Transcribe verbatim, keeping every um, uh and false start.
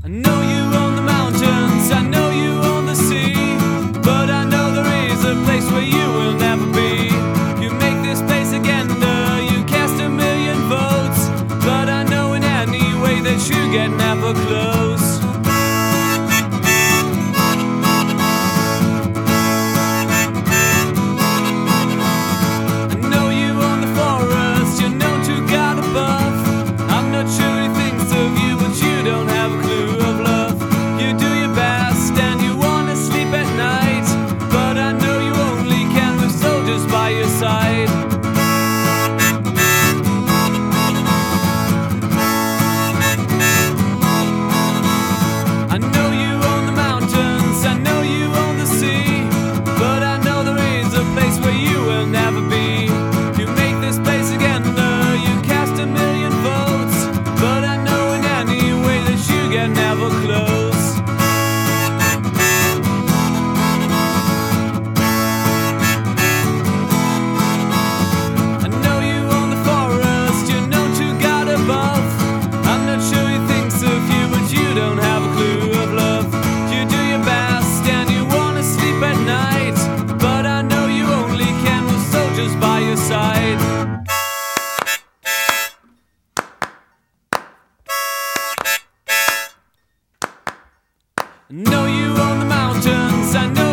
I know you own the mountains, I know you own the sea, but I know there is a place where you will never be. You make this place agenda, you cast a million votes, but I know in any way that you get never close. I know you own the forest, you're known to God above. I'm not sure he thinks of you, but you don't have a clue of love. You do your best and you wanna sleep at night, but I know you only can with soldiers by your side. I know you own the mountains, I know you own the sea, but I know there is a place where you will never be. You make this place agenda, you cast a million votes, but I know in any way that you get never close. I know you own the forest, you're known to God above. I'm not sure he thinks of you, but you don't have a clue of love. You do your best and you wanna sleep at night, but I know you only can with soldiers by your side. I know you own the mountains, I know